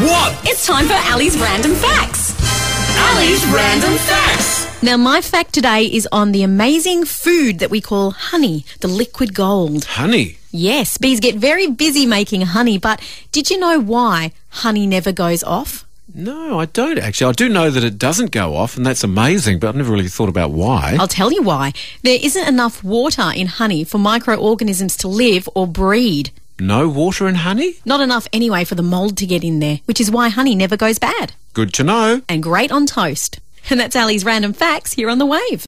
What? It's time for Ali's Random Facts. Ali's Random Facts. Now, my fact today is on the amazing food that we call honey, the liquid gold. Honey? Yes, bees get very busy making honey, but did you know why honey never goes off? No, I don't actually. I do know that it doesn't go off, and that's amazing, but I've never really thought about why. I'll tell you why. There isn't enough water in honey for microorganisms to live or breed. No water in honey? Not enough anyway for the mould to get in there, which is why honey never goes bad. Good to know. And great on toast. And that's Ali's Random Facts here on The Wave.